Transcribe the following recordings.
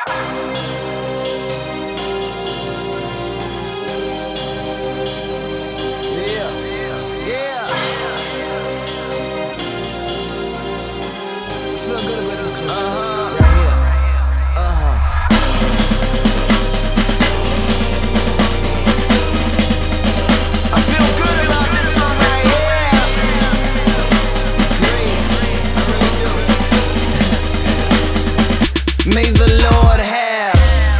Feel good about this one. Right here. I feel good about this one right here. I really do. May the Lord have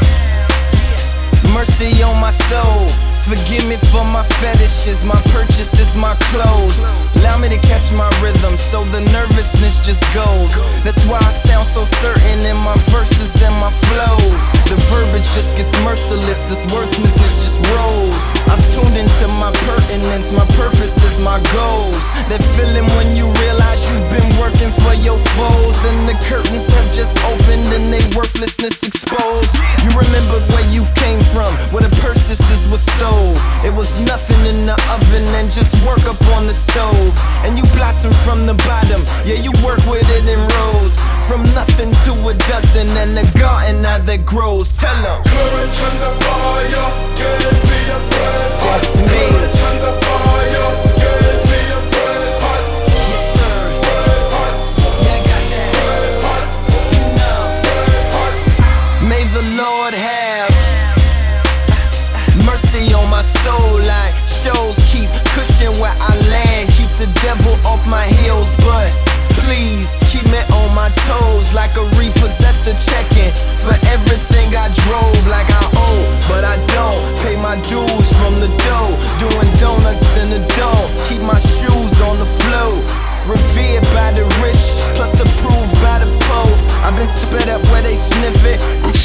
mercy on my soul. Forgive me for my fetishes, my purchases, my clothes. Allow me to catch my rhythm so the nervousness just goes. That's why I sound so certain in my verses and my flows. The verbiage just gets merciless, this wordsmithness just rolls. I've tuned into my pertinence, my purpose is my goals. That feeling when you realize you've been working for your foes, and the curtains have just opened and they worthlessness exposed. You remember where you came from, where the purchases were stole. It was nothing in the oven and just work up on the stove. And you blossom from the bottom, yeah, you work with it in rows. From nothing to a dozen and the garden now that grows. Tell them Courage under fire, give me a breath. That's me. Courage under fire, give me a breath. Yes sir. Yeah, I got that. You know. May the Lord have mercy on my soul. Like shows keep cushion where I land, keep the devil off my heels, but please keep me on my toes. Like a repossessor checking for everything I drove. Like I owe, but I don't pay my dues from the dough. Doing donuts in the dome, keep my shoes on the floor. Revered by the rich, plus approved by the poor. I've been spit up where they sniff it.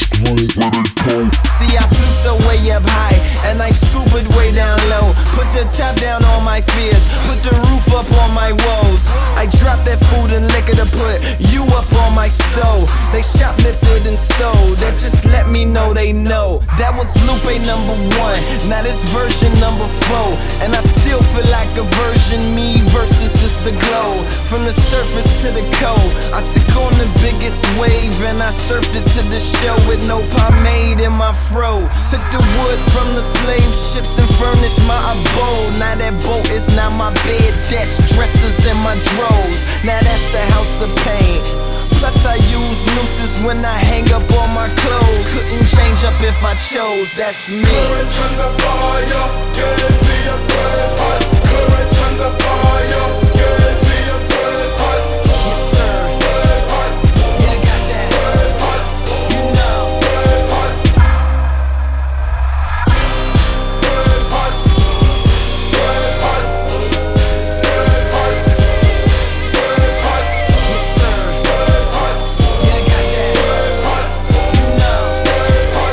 See, I flew so way up high, and I scubaed way down low. Put the top down on my fears, put the roof up on my woes. I dropped that food and liquor to put you up on my stove. They shoplifted and stole, that just let me know they know. That was Lupe number 1, now this version number 4. And I still feel like a virgin, me versus is the glow. From the surface to the cold, I took on the biggest wave and I surfed it to the show with no pomade in my fro. Took the wood from the slave ships and furnished my abode. Now that boat is not my bed, desk dressers in my drawers. Now that's a house of pain. Plus I use nooses when I hang up on my clothes. Couldn't change up if I chose, that's me. Courage under fire, give me a breath. Courage under fire, give me a breath. Yes sir. Yeah, I got that. You know. Yes sir. Yeah, I got that. You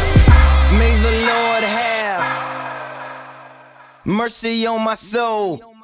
know. May the Lord have mercy on my soul.